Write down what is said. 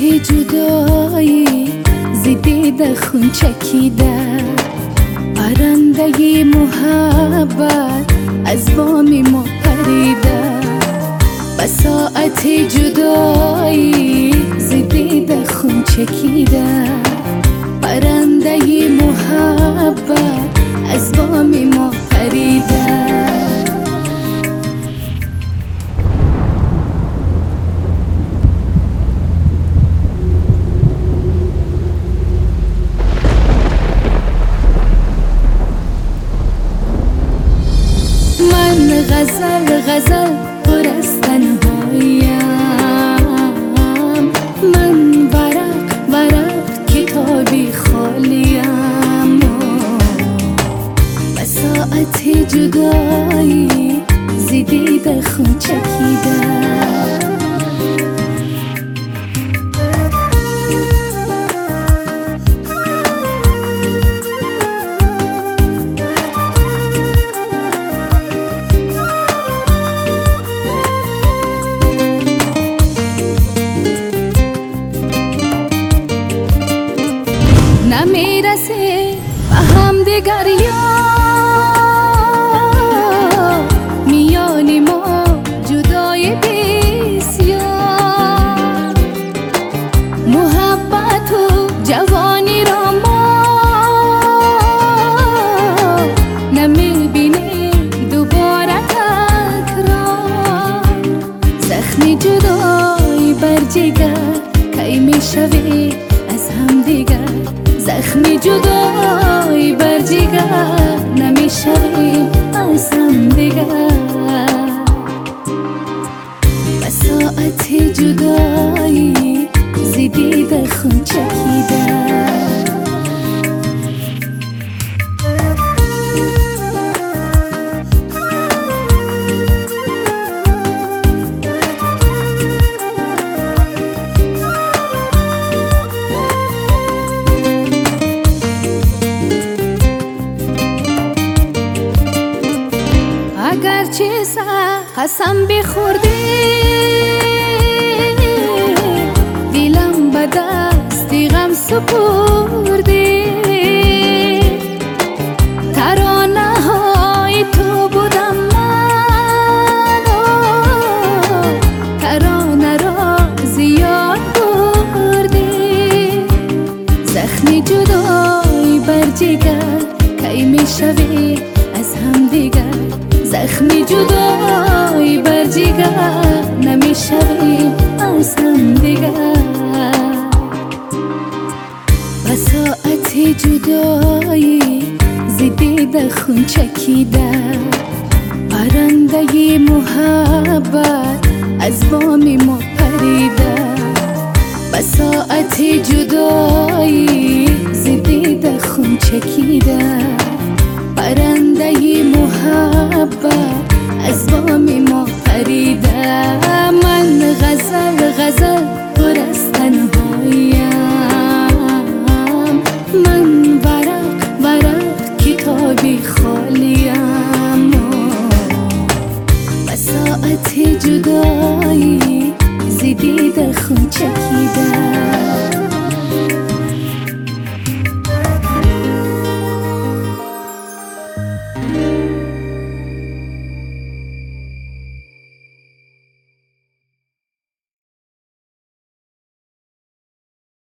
جدایی زیدی خون چکیده، پرنده محبت از بامی ما پریده. ساعت جدایی زیدی خون چکیده، پرنده محبت از بامی ما پریده. غزل پر از تنهاییم، من ورق کتابی خالیم. ساعت جدایی زیدی خون چکیده. نمیرسه به هم دیگر میانی ما جدای بسیار. محبت و جوانی را ما نمیبینه دوباره تکرار. زخم جدایی بر جگر کی میشوی از هم دیگر. زخم جدایی بر جگر نمیشویم از هم دیگر. و ساعت جدایی زیدی خون چکیده. اگرچه قسم بخوردی دلم به دست غم سپردی. ترانه های تو بودم من، ترانه را زیاد بردی. زخم جدایی بر جگر کی میشوی از هم دیگر. زخم جدایی بر جگر نمیشویم از هم دیگر. و ساعت جدایی زیدی خون چکیده، پرنده محبت از بامی ما پریده. و ساعت جدایی زیدی خون چکیده، پرنده محبت از بامی ما پریده. من غزل پر از تنهاییم، من ورق کتابی خالیم. و ساعت جدا